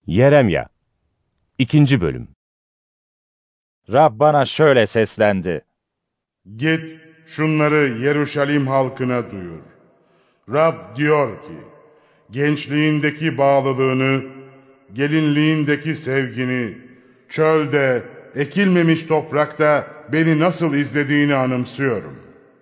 Yeremya 2. Bölüm. Rab bana şöyle seslendi. Git şunları Yeruşalim halkına duyur. Rab diyor ki, gençliğindeki bağlılığını, gelinliğindeki sevgini, çölde, ekilmemiş toprakta beni nasıl izlediğini anımsıyorum.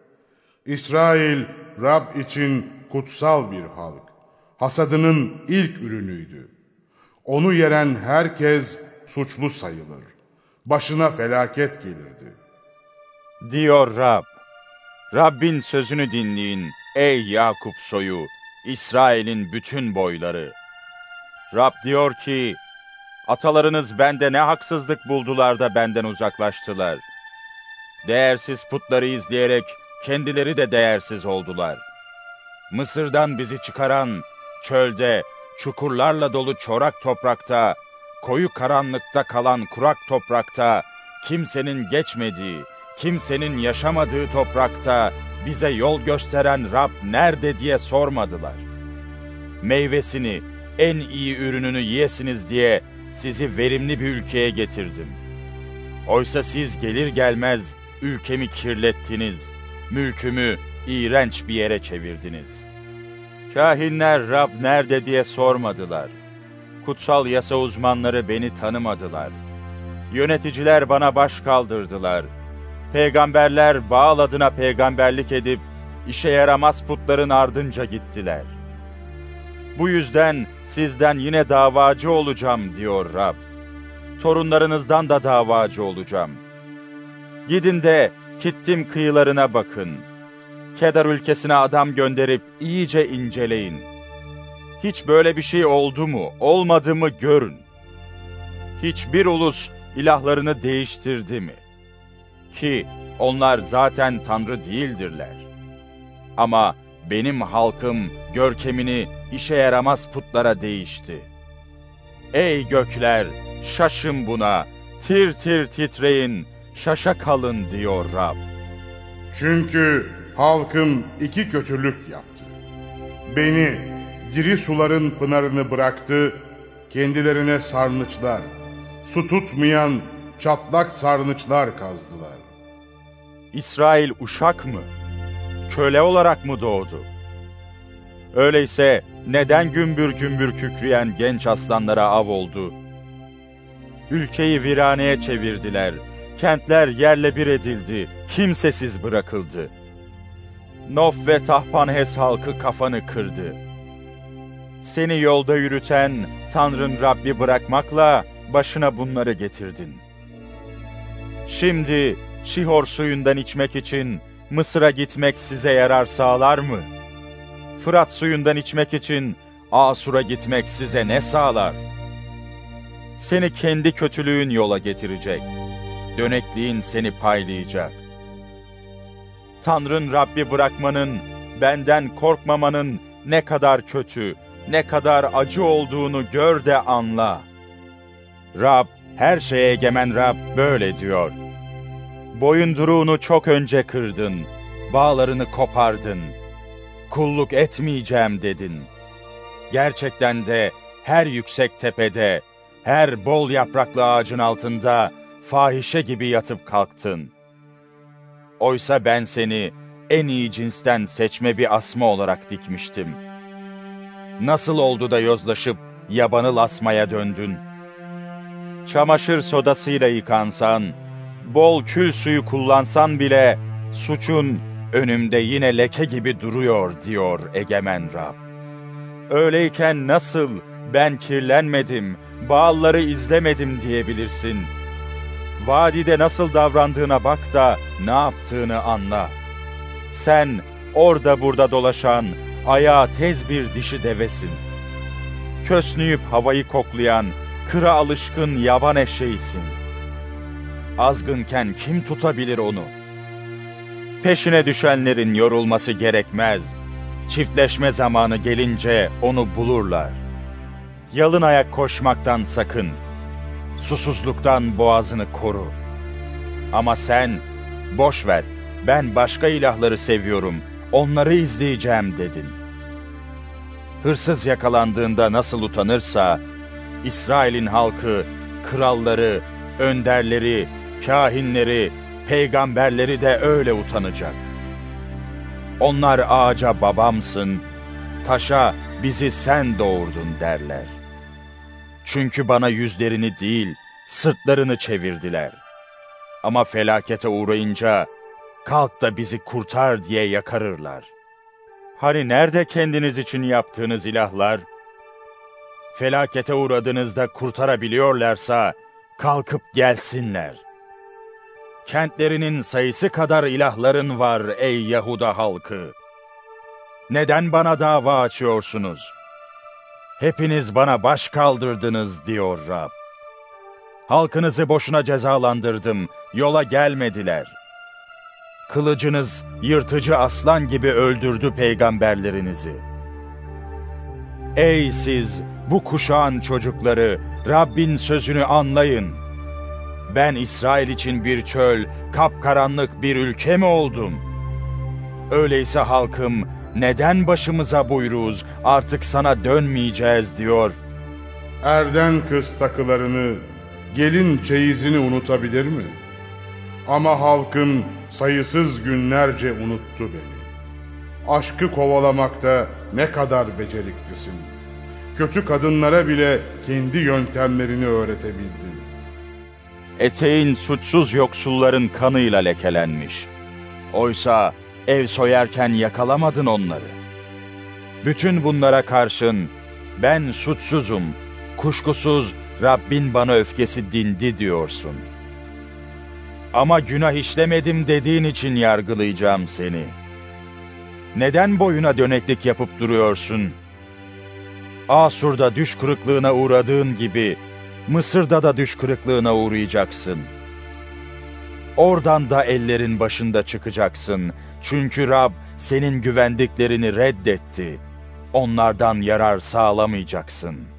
İsrail, Rab için kutsal bir halk, hasadının ilk ürünüydü. Onu yeren herkes suçlu sayılır. Başına felaket gelirdi. Diyor Rab. Rabbin sözünü dinleyin ey Yakup soyu, İsrail'in bütün boyları. Rab diyor ki, atalarınız bende ne haksızlık buldular da benden uzaklaştılar. Değersiz putları izleyerek kendileri de değersiz oldular. Mısır'dan bizi çıkaran, çölde, çukurlarla dolu çorak toprakta, koyu karanlıkta kalan kurak toprakta, kimsenin geçmediği, kimsenin yaşamadığı toprakta bize yol gösteren Rab nerede diye sormadılar. Meyvesini, en iyi ürününü yiyesiniz diye sizi verimli bir ülkeye getirdim. Oysa siz gelir gelmez ülkemi kirlettiniz, mülkümü iğrenç bir yere çevirdiniz. Kahinler Rab nerede diye sormadılar. Kutsal yasa uzmanları beni tanımadılar. Yöneticiler bana baş kaldırdılar. Peygamberler Baal adına peygamberlik edip işe yaramaz putların ardınca gittiler. Bu yüzden sizden yine davacı olacağım diyor Rab. Torunlarınızdan da davacı olacağım. Gidin de Kittim kıyılarına bakın. Kedar ülkesine adam gönderip iyice inceleyin. Hiç böyle bir şey oldu mu, olmadı mı görün. Hiçbir ulus ilahlarını değiştirdi mi? Ki onlar zaten Tanrı değildirler. Ama benim halkım görkemini işe yaramaz putlara değişti. Ey gökler, şaşın buna, tir tir titreyin, şaşa kalın diyor Rab. Çünkü halkım iki kötülük yaptı. Beni, diri suların pınarını bıraktı, kendilerine sarnıçlar, su tutmayan çatlak sarnıçlar kazdılar. İsrail uşak mı? Köle olarak mı doğdu? Öyleyse neden gümbür gümbür kükreyen genç aslanlara av oldu? Ülkeyi viraneye çevirdiler, kentler yerle bir edildi, kimsesiz bırakıldı. Nof ve Tahpanhes halkı kafanı kırdı. Seni yolda yürüten Tanrın Rabbi bırakmakla başına bunları getirdin. Şimdi Şihor suyundan içmek için Mısır'a gitmek size yarar sağlar mı? Fırat suyundan içmek için Asur'a gitmek size ne sağlar? Seni kendi kötülüğün yola getirecek. Dönekliğin seni paylayacak. Tanrın Rabbi bırakmanın, benden korkmamanın ne kadar kötü, ne kadar acı olduğunu gör de anla. Rab, her şeye egemen Rab böyle diyor. Boyunduruğunu çok önce kırdın, bağlarını kopardın. Kulluk etmeyeceğim dedin. Gerçekten de her yüksek tepede, her bol yapraklı ağacın altında fahişe gibi yatıp kalktın. Oysa ben seni en iyi cinsten seçme bir asma olarak dikmiştim. Nasıl oldu da yozlaşıp yabanıl asmaya döndün? Çamaşır sodasıyla yıkansan, bol kül suyu kullansan bile suçun önümde yine leke gibi duruyor diyor egemen Rab. Öyleyken nasıl ben kirlenmedim, Baalları izlemedim diyebilirsin? Vadide nasıl davrandığına bak da ne yaptığını anla. Sen orada burada dolaşan, ayağı tez bir dişi devesin. Kösnüyüp havayı koklayan, kıra alışkın yaban eşeğisin. Azgınken kim tutabilir onu? Peşine düşenlerin yorulması gerekmez. Çiftleşme zamanı gelince onu bulurlar. Yalın ayak koşmaktan sakın. Susuzluktan boğazını koru. Ama sen, boş ver, ben başka ilahları seviyorum, onları izleyeceğim dedin. Hırsız yakalandığında nasıl utanırsa, İsrail'in halkı, kralları, önderleri, kâhinleri, peygamberleri de öyle utanacak. Onlar ağaca babamsın, taşa bizi sen doğurdun derler. Çünkü bana yüzlerini değil, sırtlarını çevirdiler. Ama felakete uğrayınca, kalk da bizi kurtar diye yakarırlar. Hani nerede kendiniz için yaptığınız ilahlar? Felakete uğradığınızda kurtarabiliyorlarsa, kalkıp gelsinler. Kentlerinin sayısı kadar ilahların var ey Yahuda halkı. Neden bana dava açıyorsunuz? Hepiniz bana baş kaldırdınız diyor Rab. Halkınızı boşuna cezalandırdım, yola gelmediler. Kılıcınız yırtıcı aslan gibi öldürdü peygamberlerinizi. Ey siz bu kuşağın çocukları, Rabbin sözünü anlayın. Ben İsrail için bir çöl, kapkaranlık bir ülke mi oldum? Öyleyse halkım, neden başımıza buyruz, artık sana dönmeyeceğiz diyor. Erden kız takılarını, gelin çeyizini unutabilir mi? Ama halkım sayısız günlerce unuttu beni. Aşkı kovalamakta ne kadar beceriklisin. Kötü kadınlara bile kendi yöntemlerini öğretebildin. Eteğin suçsuz yoksulların kanıyla lekelenmiş. Oysa ev soyarken yakalamadın onları. Bütün bunlara karşın ben suçsuzum, kuşkusuz Rabbin bana öfkesi dindi diyorsun. Ama günah işlemedim dediğin için yargılayacağım seni. Neden boyuna döneklik yapıp duruyorsun? Asur'da düş kırıklığına uğradığın gibi Mısır'da da düş kırıklığına uğrayacaksın. Oradan da ellerin başında çıkacaksın. Çünkü Rab senin güvendiklerini reddetti. Onlardan yarar sağlamayacaksın.